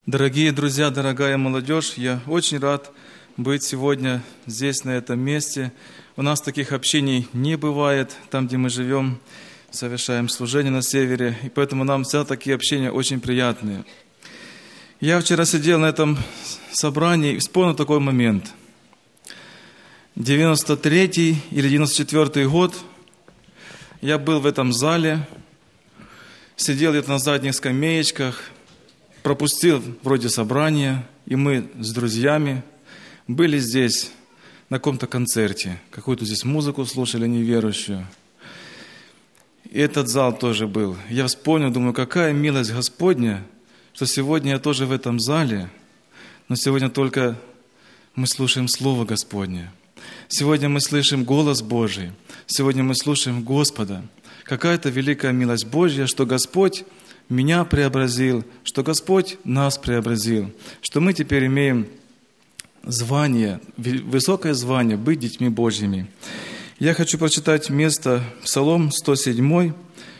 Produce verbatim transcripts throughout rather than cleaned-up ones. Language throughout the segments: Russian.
Дорогие друзья, дорогая молодежь, я очень рад быть сегодня здесь, на этом месте. У нас таких общений не бывает, там, где мы живем, совершаем служение на севере, и поэтому нам всегда такие общения очень приятные. Я вчера сидел на этом собрании и вспомнил такой момент. девяносто третий или девяносто четвёртый год, я был в этом зале, сидел где-то на задних скамеечках, пропустил вроде собрания, и мы с друзьями были здесь на каком-то концерте, какую-то здесь музыку слушали неверующую. И этот зал тоже был. Я вспомнил, думаю, какая милость Господня, что сегодня я тоже в этом зале, но сегодня только мы слушаем Слово Господне. Сегодня мы слышим голос Божий. Сегодня мы слушаем Господа. Какая-то великая милость Божья, что Господь меня преобразил, что Господь нас преобразил, что мы теперь имеем звание, высокое звание быть детьми Божьими. Я хочу прочитать место Псалом сто семь,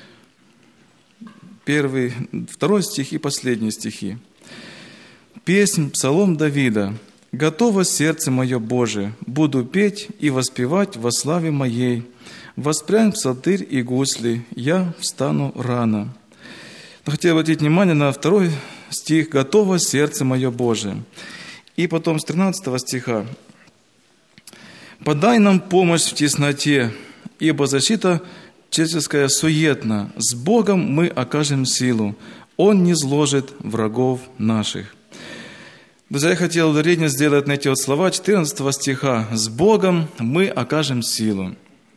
первый, второй стих и последние стихи. Песнь, Псалом Давида. «Готово сердце мое, Боже, буду петь и воспевать во славе моей. Воспрянь псалтырь и гусли, я встану рано». Хотел обратить внимание на второй стих «Готово сердце мое, Боже». И потом с тринадцатого стиха «Подай нам помощь в тесноте, ибо защита человеческая суетна. С Богом мы окажем силу, Он не зложит врагов наших». Друзья, я хотел ударение сделать на эти вот слова четырнадцатого стиха «С Богом мы окажем силу».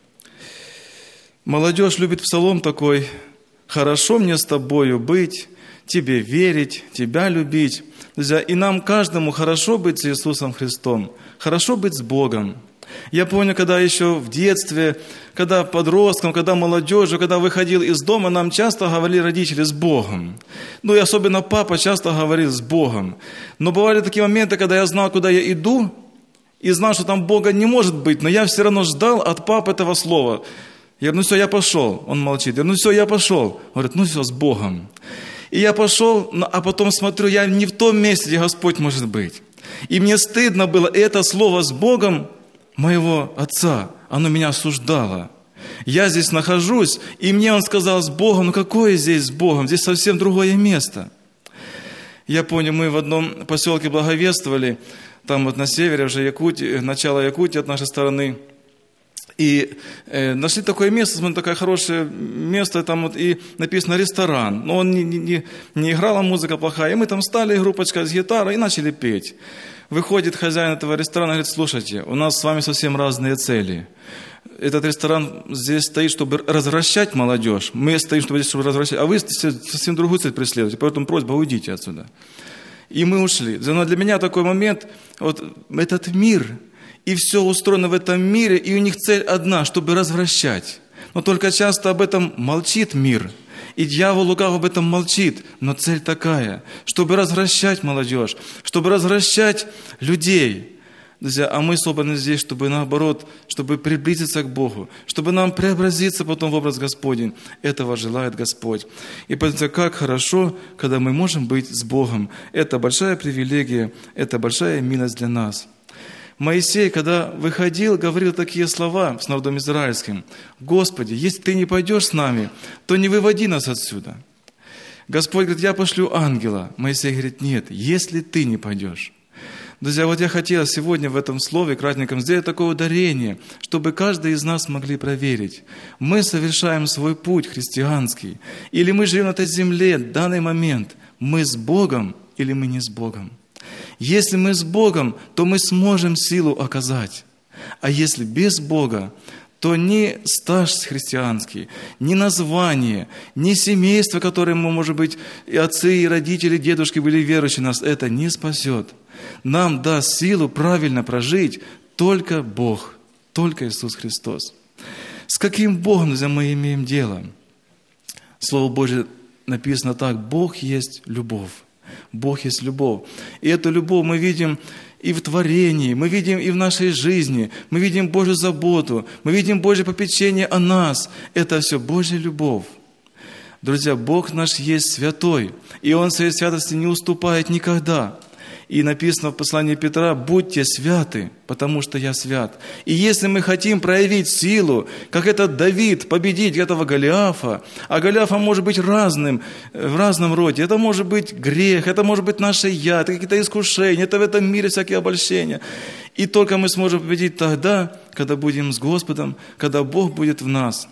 Молодежь любит псалом такой: «Хорошо мне с тобою быть, тебе верить, тебя любить». Друзья, и нам каждому хорошо быть с Иисусом Христом, хорошо быть с Богом. Я помню, когда еще в детстве, когда подростком, когда молодежью, когда выходил из дома, нам часто говорили родители «с Богом». Ну и особенно папа часто говорил «с Богом». Но бывали такие моменты, когда я знал, куда я иду, и знал, что там Бога не может быть, но я все равно ждал от папы этого слова. Я говорю, ну все, я пошел. Он молчит. Я говорю, ну все, я пошел. Он говорит, ну все, с Богом. И я пошел, а потом смотрю, я не в том месте, где Господь может быть. И мне стыдно было это слово «с Богом» моего отца. Оно меня осуждало. Я здесь нахожусь, и мне он сказал «с Богом». Ну какое здесь с Богом? Здесь совсем другое место. Я помню, мы в одном поселке благовествовали, там вот на севере, уже Якутия, начало Якутии от нашей стороны. И э, нашли такое место, смотрим, такое хорошее место, там вот и написано «ресторан». Но он не, не, не играла, музыка плохая. И мы там стали, группочка с гитарой, и начали петь. Выходит хозяин этого ресторана и говорит: слушайте, у нас с вами совсем разные цели. Этот ресторан здесь стоит, чтобы развращать молодежь. Мы стоим, чтобы здесь, чтобы развращать. А вы совсем другую цель преследуете. Поэтому просьба, уйдите отсюда. И мы ушли. Но для меня такой момент, вот этот мир... И все устроено в этом мире, и у них цель одна, чтобы развращать. Но только часто об этом молчит мир. И дьявол лукаво об этом молчит. Но цель такая, чтобы развращать молодежь, чтобы развращать людей. Друзья, а мы собраны здесь, чтобы наоборот, чтобы приблизиться к Богу, чтобы нам преобразиться потом в образ Господень. Этого желает Господь. И поэтому как хорошо, когда мы можем быть с Богом. Это большая привилегия, это большая милость для нас. Моисей, когда выходил, говорил такие слова с народом израильским: «Господи, если Ты не пойдешь с нами, то не выводи нас отсюда». Господь говорит: «Я пошлю ангела». Моисей говорит: «Нет, если Ты не пойдешь». Друзья, вот я хотел сегодня в этом слове кратеньком сделать такое ударение, чтобы каждый из нас могли проверить, мы совершаем свой путь христианский, или мы живем на этой земле в данный момент, мы с Богом или мы не с Богом. Если мы с Богом, то мы сможем силу оказать. А если без Бога, то ни стаж христианский, ни название, ни семейство, которое мы, может быть, и отцы, и родители, дедушки были верующие, нас это не спасет. Нам даст силу правильно прожить только Бог, только Иисус Христос. С каким Богом, друзья, мы имеем дело? Слово Божье написано так: Бог есть любовь. Бог есть любовь. И эту любовь мы видим и в творении, мы видим и в нашей жизни, мы видим Божью заботу, мы видим Божье попечение о нас. Это все Божья любовь. Друзья, Бог наш есть святой, и Он своей святости не уступает никогда. И написано в послании Петра: «Будьте святы, потому что я свят». И если мы хотим проявить силу, как этот Давид, победить этого Голиафа, а Голиафа может быть разным, в разном роде. Это может быть грех, это может быть наше я, это какие-то искушения, это в этом мире всякие обольщения. И только мы сможем победить тогда, когда будем с Господом, когда Бог будет в нас.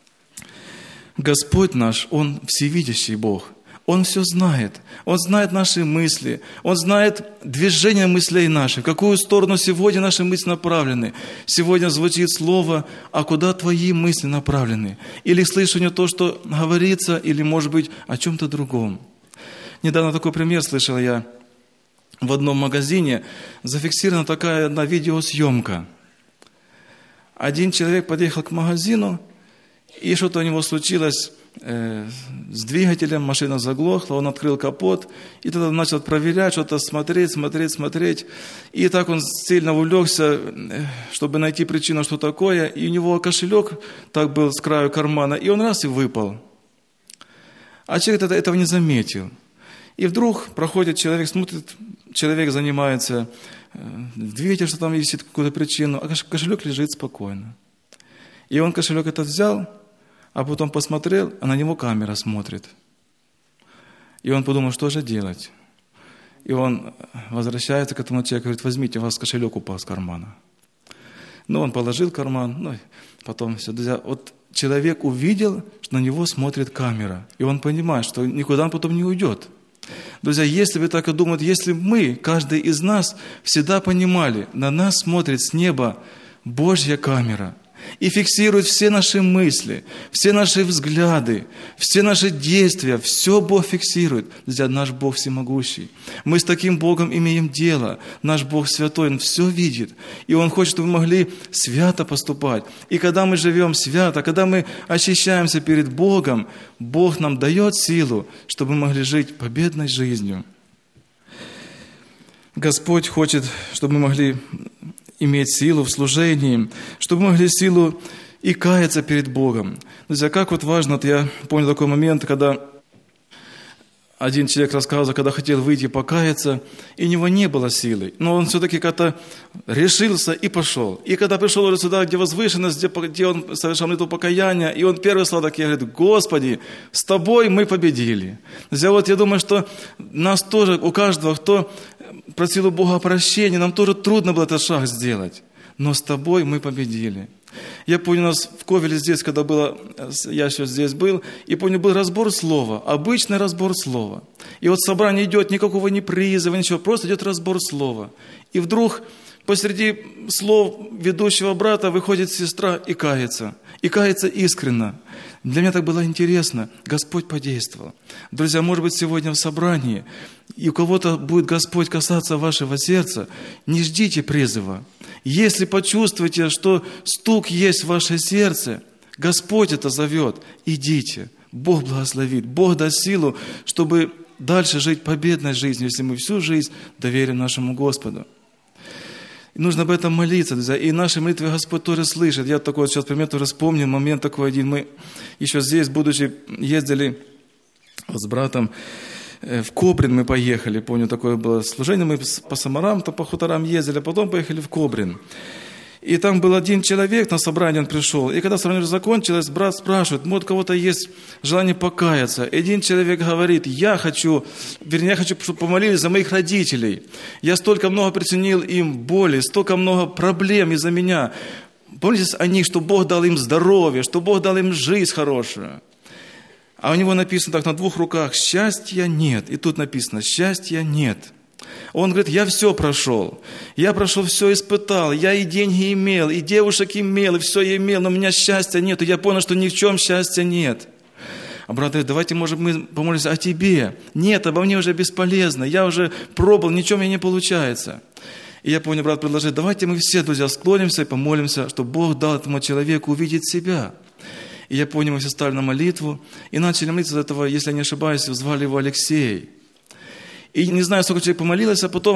Господь наш, Он всевидящий Бог. Он все знает. Он знает наши мысли. Он знает движение мыслей наших, в какую сторону сегодня наши мысли направлены. Сегодня звучит слово: «А куда твои мысли направлены?» Или слышу не то, что говорится, или, может быть, о чем-то другом. Недавно такой пример слышал я. В одном магазине зафиксирована такая одна видеосъемка. Один человек подъехал к магазину, и что-то у него случилось э, с двигателем, машина заглохла, он открыл капот, и тогда начал проверять, что-то смотреть, смотреть, смотреть. И так он сильно увлекся, э, чтобы найти причину, что такое, и у него кошелек так был с краю кармана, и он раз и выпал. А человек этого не заметил. И вдруг проходит человек, смотрит, человек занимается, э, двигатель, что там висит, какую-то причину, а кошелек лежит спокойно. И он кошелек этот взял, а потом посмотрел, а на него камера смотрит. И он подумал, что же делать? И он возвращается к этому человеку, говорит: возьмите, у вас кошелек упал с кармана. Ну, он положил в карман, ну, потом все. Друзья, вот человек увидел, что на него смотрит камера. И он понимает, что никуда он потом не уйдет. Друзья, если вы так и думаете, если мы, каждый из нас, всегда понимали, на нас смотрит с неба Божья камера, и фиксирует все наши мысли, все наши взгляды, все наши действия. Все Бог фиксирует. Друзья, наш Бог всемогущий. Мы с таким Богом имеем дело. Наш Бог святой, Он все видит. И Он хочет, чтобы мы могли свято поступать. И когда мы живем свято, когда мы очищаемся перед Богом, Бог нам дает силу, чтобы мы могли жить победной жизнью. Господь хочет, чтобы мы могли иметь силу в служении, чтобы мы могли силу и каяться перед Богом. Друзья, как вот важно, вот я помню такой момент, когда один человек рассказывал, когда хотел выйти покаяться, и у него не было силы, но он все-таки как-то решился и пошел. И когда пришел уже сюда, где возвышенность, где, где он совершал молитву покаяния, и он первый слова такие говорит: «Господи, с Тобой мы победили». Друзья, вот я думаю, что нас тоже, у каждого, кто просил у Бога прощения, нам тоже трудно было этот шаг сделать. Но с Тобой мы победили. Я помню, у нас в Ковеле здесь, когда было, я еще здесь был, и помню, был разбор слова, обычный разбор слова. И вот собрание идет, никакого ни призыва, ничего, просто идет разбор слова. И вдруг посреди слов ведущего брата выходит сестра и кается. И кается искренно. Для меня так было интересно. Господь подействовал. Друзья, может быть, сегодня в собрании, и у кого-то будет Господь касаться вашего сердца, не ждите призыва. Если почувствуете, что стук есть в ваше сердце, Господь это зовет, идите. Бог благословит, Бог даст силу, чтобы дальше жить победной жизнью, если мы всю жизнь доверим нашему Господу. И нужно об этом молиться, друзья. И наши молитвы Господь тоже слышит. Я такой вот сейчас пример тоже вспомнил, момент такой один. Мы еще здесь, будучи, ездили вот с братом в Кобрин, мы поехали. Помню, такое было служение. Мы по Самарам, то по хуторам ездили, а потом поехали в Кобрин. И там был один человек, на собрание он пришел. И когда собрание закончилось, брат спрашивает: может, у кого-то есть желание покаяться? И один человек говорит: я хочу, вернее, я хочу, чтобы помолились за моих родителей. Я столько много причинил им боли, столько много проблем из-за меня. Помните о них, что Бог дал им здоровье, что Бог дал им жизнь хорошую. А у него написано так на двух руках: счастья нет. И тут написано: счастья нет. Он говорит: я все прошел, я прошел все, испытал, я и деньги имел, и девушек имел, и все я имел, но у меня счастья нет, и я понял, что ни в чем счастья нет. А брат говорит: давайте, может, мы помолимся о тебе. Нет, обо мне уже бесполезно, я уже пробовал, ничего у меня не получается. И я помню, брат предложил: давайте мы все, друзья, склонимся и помолимся, чтобы Бог дал этому человеку увидеть себя. И я помню, мы все стали на молитву, и начали молиться за этого, если я не ошибаюсь, звали его Алексей. И не знаю, сколько человек помолилось, а потом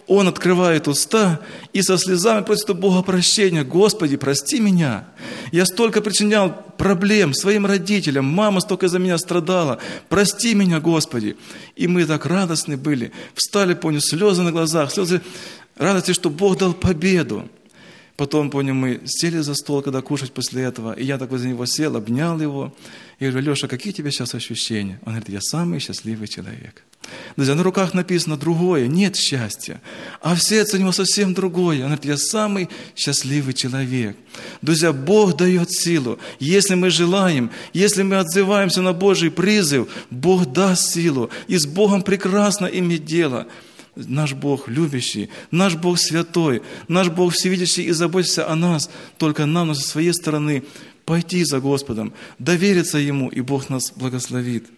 он открывает уста и со слезами просит у Бога прощения. Господи, прости меня. Я столько причинял проблем своим родителям, мама столько за меня страдала. Прости меня, Господи. И мы так радостны были. Встали, понял, слезы на глазах, слезы радости, что Бог дал победу. Потом, понял, мы сели за стол, когда кушать после этого, и я так возле него сел, обнял его, и говорю: Леша, какие у тебя сейчас ощущения? Он говорит: я самый счастливый человек. Друзья, на руках написано другое, нет счастья, а в сердце у него совсем другое. Он говорит: я самый счастливый человек. Друзья, Бог дает силу. Если мы желаем, если мы отзываемся на Божий призыв, Бог даст силу, и с Богом прекрасно иметь дело. Наш Бог любящий, наш Бог святой, наш Бог всевидящий и заботится о нас. Только нам со своей стороны пойти за Господом, довериться Ему, и Бог нас благословит.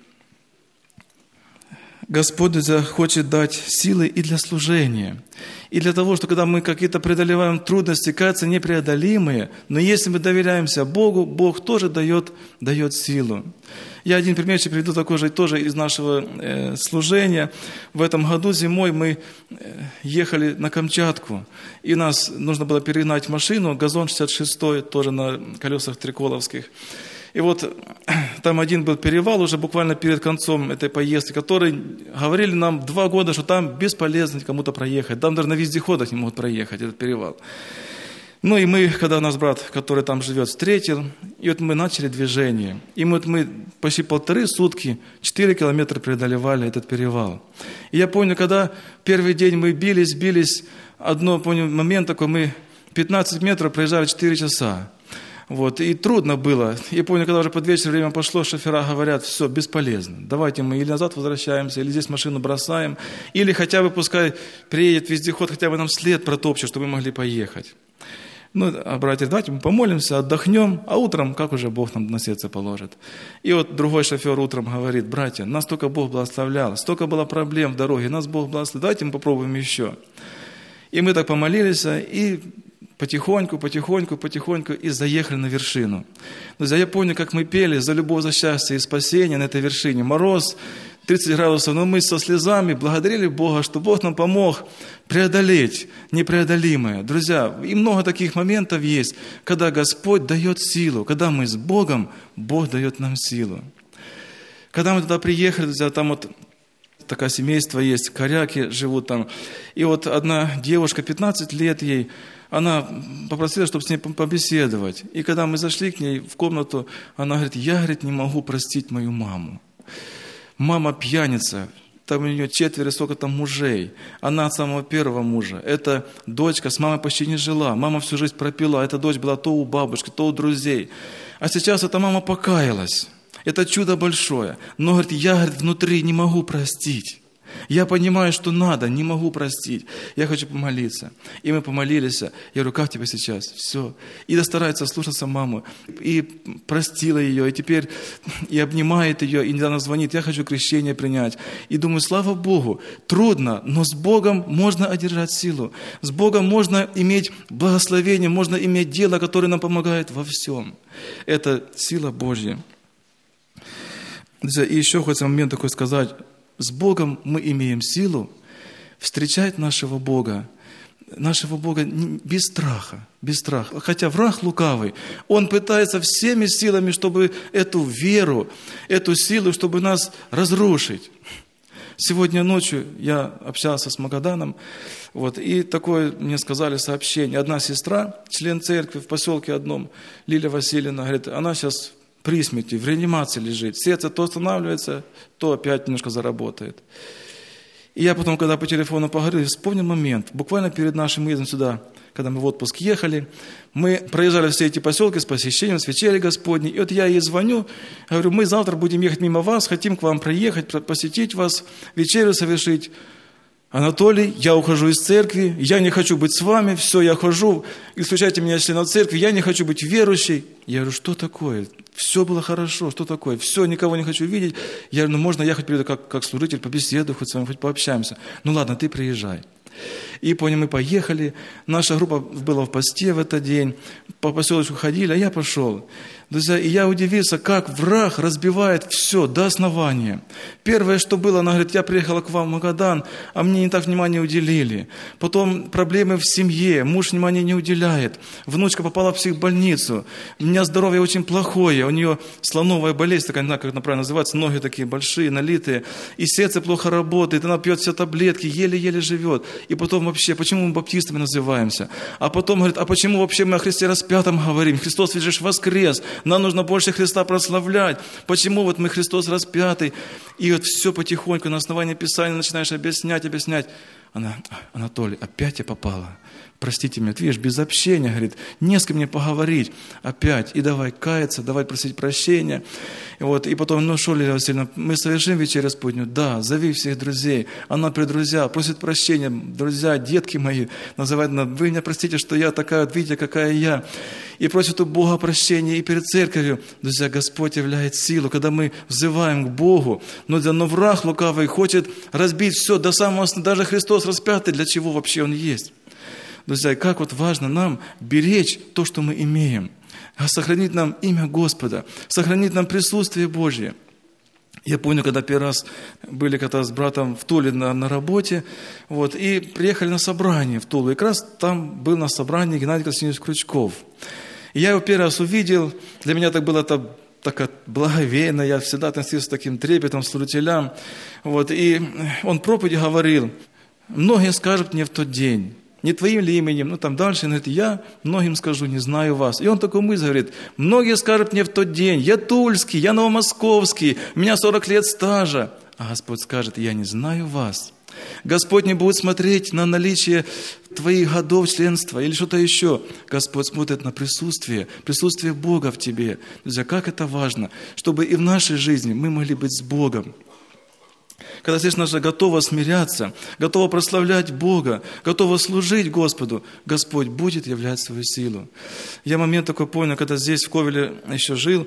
Господь хочет дать силы и для служения, и для того, что когда мы какие-то преодолеваем трудности, кажется непреодолимые, но если мы доверяемся Богу, Бог тоже дает, дает силу. Я один примерчик приведу такой же тоже из нашего э, служения. В этом году зимой мы э, ехали на Камчатку, и нас нужно было перегнать машину, газон шестьдесят шестой, тоже на колесах триколовских. И вот там один был перевал уже буквально перед концом этой поездки, который говорили нам два года, что там бесполезно кому-то проехать. Там даже на вездеходах не могут проехать этот перевал. Ну и мы, когда нас брат, который там живет, встретил, и вот мы начали движение. И вот мы почти полторы сутки, четыре километра преодолевали этот перевал. И я помню, когда первый день мы бились, бились, одно, помню, момент такой, мы пятнадцать метров проезжали четыре часа. Вот, и трудно было. Я помню, когда уже под вечер время пошло, шофера говорят: все, бесполезно. Давайте мы или назад возвращаемся, или здесь машину бросаем, или хотя бы пускай приедет вездеход, хотя бы нам след протопчет, чтобы мы могли поехать. Ну, а братья, давайте мы помолимся, отдохнем, а утром, как уже Бог нам на сердце положит. И вот другой шофер утром говорит: братья, нас только Бог благословлял, столько было проблем в дороге, нас Бог благословил, давайте мы попробуем еще. И мы так помолились, и потихоньку, потихоньку, потихоньку и заехали на вершину. Друзья, я помню, как мы пели за любовь, за счастье и спасение на этой вершине. Мороз, тридцать градусов, но мы со слезами благодарили Бога, что Бог нам помог преодолеть непреодолимое. Друзья, и много таких моментов есть, когда Господь дает силу, когда мы с Богом, Бог дает нам силу. Когда мы туда приехали, друзья, там вот такое семейство есть, коряки живут там. И вот одна девушка, пятнадцать лет ей, она попросила, чтобы с ней побеседовать. И когда мы зашли к ней в комнату, она говорит: я, говорит, не могу простить мою маму. Мама пьяница, там у нее четверо, сколько там мужей. Она от самого первого мужа. Эта дочка с мамой почти не жила. Мама всю жизнь пропила. Эта дочь была то у бабушки, то у друзей. А сейчас эта мама покаялась. Это чудо большое. Но, говорит, я, говорит, внутри не могу простить. Я понимаю, что надо, не могу простить. Я хочу помолиться. И мы помолились. Я говорю: как тебе сейчас? Все. И да старается слушаться маму. И простила ее. И теперь и обнимает ее. И недавно звонит: я хочу крещение принять. И думаю: слава Богу, трудно, но с Богом можно одержать силу. С Богом можно иметь благословение, можно иметь дело, которое нам помогает во всем. Это сила Божья. И еще хочется момент такой сказать. С Богом мы имеем силу встречать нашего Бога, нашего Бога без страха, без страха. Хотя враг лукавый, он пытается всеми силами, чтобы эту веру, эту силу, чтобы нас разрушить. Сегодня ночью я общался с Магаданом, вот, и такое мне сказали сообщение. Одна сестра, член церкви в поселке одном, Лилия Васильевна, говорит, она сейчас при смерти, в реанимации лежит. Сердце то останавливается, то опять немножко заработает. И я потом, когда по телефону поговорил, вспомнил момент. Буквально перед нашим выездом сюда, когда мы в отпуск ехали, мы проезжали все эти поселки с посещением, с вечерей Господней. И вот я ей звоню, говорю: мы завтра будем ехать мимо вас, хотим к вам приехать, посетить вас, вечерю совершить. Анатолий, я ухожу из церкви, я не хочу быть с вами, все, я хожу, исключайте меня членов церкви, я не хочу быть верующей. Я говорю: что такое? Все было хорошо, что такое? Все, никого не хочу видеть. Я говорю: ну можно я хоть приеду как, как служитель, побеседую хоть с вами, хоть пообщаемся. Ну ладно, ты приезжай. И понял, мы поехали, наша группа была в посте в этот день, по поселочку ходили, а я пошел. Друзья, и я удивился, как враг разбивает все до основания. Первое, что было, она говорит, я приехала к вам в Магадан, а мне не так внимания уделили. Потом проблемы в семье, муж внимания не уделяет. Внучка попала в психбольницу. У меня здоровье очень плохое, у нее слоновая болезнь, такая, не знаю, как это правильно называется, ноги такие большие, налитые, и сердце плохо работает, она пьет все таблетки, еле-еле живет. И потом вообще, почему мы баптистами называемся? А потом говорит, а почему вообще мы о Христе распятом говорим? Христос ведь же воскрес. Нам нужно больше Христа прославлять. Почему вот мы Христос распятый? И вот все потихоньку на основании Писания начинаешь объяснять, объяснять. Она, Анатолий, опять я попала. Простите меня, ты видишь, без общения, говорит, не с кем мне поговорить. Опять, и давай каяться, давай просить прощения. И, вот, и потом, ну что, Лилия Васильевна, мы совершим вечерю Господню? Да, зови всех друзей. Она при друзья, просит прощения, друзья, детки мои, называют, вы меня простите, что я такая, вот видите, какая я. И просит у Бога прощения и перед церковью. Друзья, Господь являет силу, когда мы взываем к Богу. Но, но враг лукавый хочет разбить все до самого, даже Христос распятый, для чего вообще Он есть. Друзья, как вот важно нам беречь то, что мы имеем, сохранить нам имя Господа, сохранить нам присутствие Божье. Я помню, когда первый раз были когда с братом в Туле на, на работе, вот, и приехали на собрание в Тулу, и как раз там был на собрании Геннадий Константинович Крючков. И я его первый раз увидел, для меня так было это так благовейно, я всегда относился с таким трепетом, служителям, вот, и он проповеди говорил, многие скажут мне в тот день, не твоим ли именем, ну там дальше, он говорит, я многим скажу, не знаю вас. И он такой мысль говорит, многие скажут мне в тот день, я тульский, я новомосковский, у меня сорок лет стажа. А Господь скажет, я не знаю вас. Господь не будет смотреть на наличие твоих годов членства или что-то еще. Господь смотрит на присутствие, присутствие Бога в тебе. Друзья, как это важно, чтобы и в нашей жизни мы могли быть с Богом. Когда сердце наше готово смиряться, готово прославлять Бога, готово служить Господу, Господь будет являть свою силу. Я момент такой понял, когда здесь в Ковеле еще жил,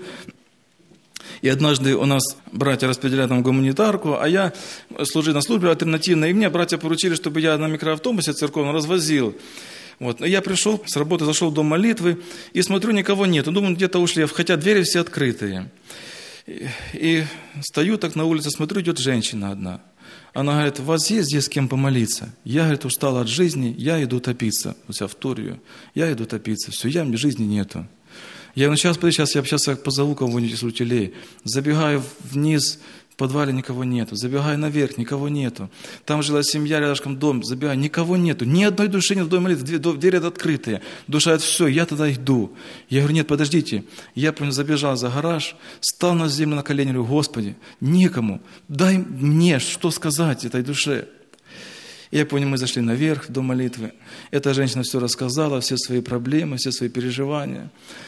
и однажды у нас братья распределяли там гуманитарку, а я служил на службе альтернативной, и мне братья поручили, чтобы я на микроавтобусе церковном развозил. Вот. Я пришел с работы, зашел в дом молитвы, и смотрю, никого нет. Думаю, где-то ушли, хотя двери все открытые. И, и стою так на улице, смотрю, идет женщина одна. Она говорит, у вас есть здесь с кем помолиться? Я, говорит, устала от жизни, я иду топиться. У себя вторую. Я иду топиться. Все, я, мне жизни нету. Я говорю, ну сейчас, подожди, сейчас я сейчас позову кого-нибудь из служителей. Забегаю вниз, в подвале никого нету. Забегаю наверх, никого нету. Там жила семья, рядышком дом. Забегаю, никого нету. Ни одной души нет в доме молитвы. Двери открытые. Душа говорит, все, я тогда иду. Я говорю, нет, подождите. Я, помню, забежал за гараж, стал на землю на колени, говорю, Господи, некому. Дай мне, что сказать этой душе. И я помню, мы зашли наверх в дом молитвы. Эта женщина все рассказала, все свои проблемы, все свои переживания.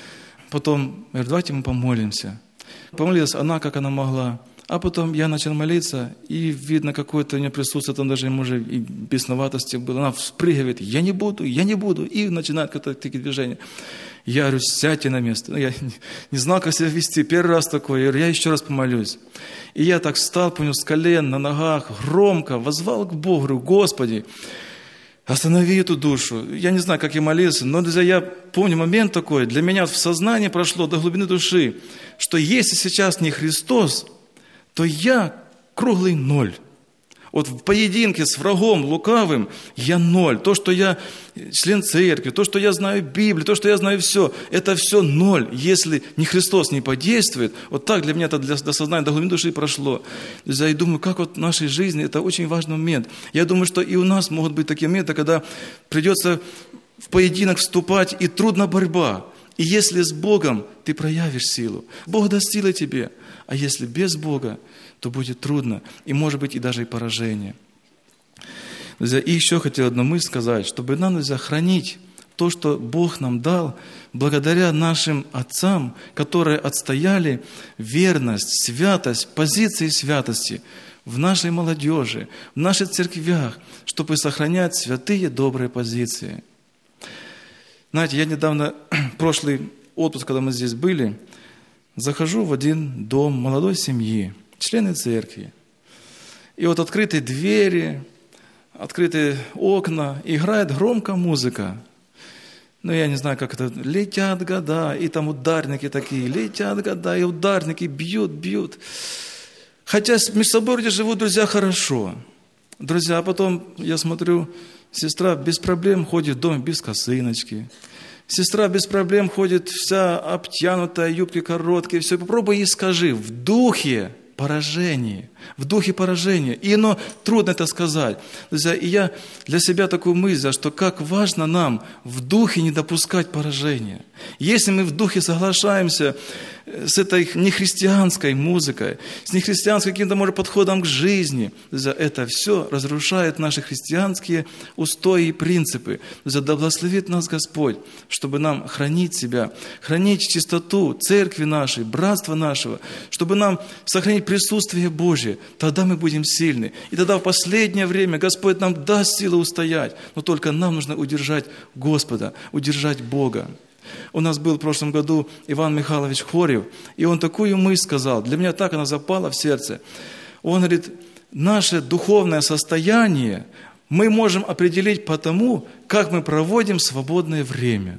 Потом, я говорю, давайте мы помолимся. Помолилась она, как она могла. А потом я начал молиться, и видно, какое-то у нее присутствие, там даже ему же и бесноватости было. Она вспрыгивает, я не буду, я не буду, и начинает какие-то такие движения. Я говорю, сядьте на место. Я не знал, как себя вести, первый раз такое. Я говорю, я еще раз помолюсь. И я так встал, понял, с колен, на ногах, громко, воззвал к Богу, говорю, Господи, останови эту душу. Я не знаю, как я молился, но друзья, я помню момент такой, для меня в сознании прошло до глубины души, что если сейчас не Христос, то я круглый ноль. Вот в поединке с врагом лукавым я ноль. То, что я член церкви, то, что я знаю Библию, то, что я знаю все, это все ноль. Если не Христос не подействует, вот так для меня это для, до сознания, до глубины души прошло. Я думаю, как вот в нашей жизни это очень важный момент. Я думаю, что и у нас могут быть такие моменты, когда придется в поединок вступать, и трудна борьба. И если с Богом ты проявишь силу, Бог даст силы тебе. А если без Бога, то будет трудно, и может быть и даже и поражение. Друзья, и еще хотел одну мысль сказать, чтобы нам, друзья, хранить то, что Бог нам дал, благодаря нашим отцам, которые отстояли верность, святость, позиции святости в нашей молодежи, в наших церквях, чтобы сохранять святые добрые позиции. Знаете, я недавно, прошлый отпуск, когда мы здесь были, захожу в один дом молодой семьи, члены церкви. И вот открытые двери, открыты окна, играет громко музыка. Ну, я не знаю, как это, летят года, и там ударники такие, летят года, и ударники бьют, бьют. Хотя между собой вроде живут друзья хорошо. Друзья, а потом я смотрю, сестра без проблем ходит в дом без косыночки. Сестра без проблем ходит вся обтянутая, юбки короткие, все. Попробуй ей скажи, в духе поражение, в духе поражения. И оно трудно это сказать. Друзья, и я для себя такую мысль, что как важно нам в духе не допускать поражения. Если мы в духе соглашаемся с этой нехристианской музыкой, с нехристианским каким-то, может, подходом к жизни, друзья, это все разрушает наши христианские устои и принципы. Друзья, да благословит нас Господь, чтобы нам хранить себя, хранить чистоту церкви нашей, братства нашего, чтобы нам сохранить присутствие Божие. Тогда мы будем сильны. И тогда в последнее время Господь нам даст силы устоять. Но только нам нужно удержать Господа, удержать Бога. У нас был в прошлом году Иван Михайлович Хорев, и он такую мысль сказал, для меня так она запала в сердце. Он говорит, наше духовное состояние мы можем определить по тому, как мы проводим свободное время.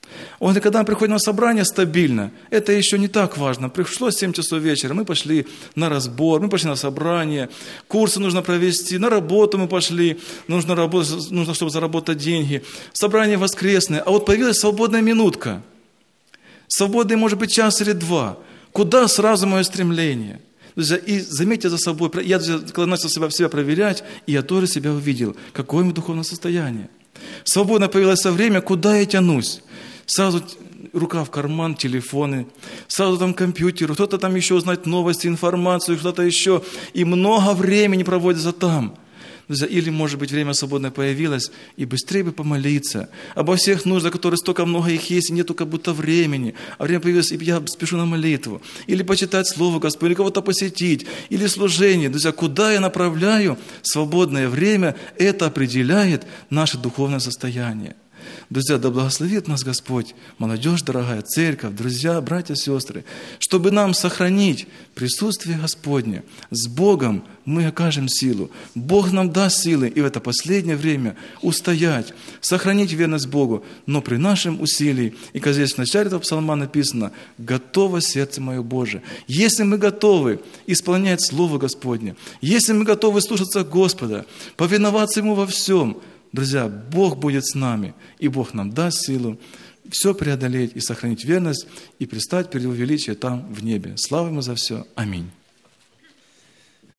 Он говорит, когда мы приходим на собрание стабильно, это еще не так важно. Пришло семь часов вечера, мы пошли на разбор, мы пошли на собрание, курсы нужно провести, на работу мы пошли, нужно, работать, нужно чтобы заработать деньги, собрание воскресное. А вот появилась свободная минутка, свободный, может быть, час или два. Куда сразу мое стремление? Друзья, и заметьте за собой, я когда начал себя, себя проверять, и я тоже себя увидел, какое мое духовное состояние. Свободно появилось время, куда я тянусь. Сразу рука в карман, телефоны, сразу там компьютер, кто-то там еще узнать новости, информацию, что-то еще. И много времени проводится там. Друзья, или, может быть, время свободное появилось, и быстрее бы помолиться. Обо всех нуждах, которые столько много их есть, и нету как будто времени. А время появилось, и я спешу на молитву. Или почитать Слово Господне, или кого-то посетить, или служение. Друзья, куда я направляю свободное время, это определяет наше духовное состояние. Друзья, да благословит нас Господь, молодежь дорогая, церковь, друзья, братья, сестры, чтобы нам сохранить присутствие Господне. С Богом мы окажем силу. Бог нам даст силы и в это последнее время устоять, сохранить верность Богу. Но при нашем усилии, и как здесь в начале этого псалма написано, готово сердце мое Божие. Если мы готовы исполнять Слово Господне, если мы готовы слушаться Господа, повиноваться Ему во всем, друзья, Бог будет с нами, и Бог нам даст силу все преодолеть и сохранить верность, и предстать перед Его величием там в небе. Слава Ему за все. Аминь.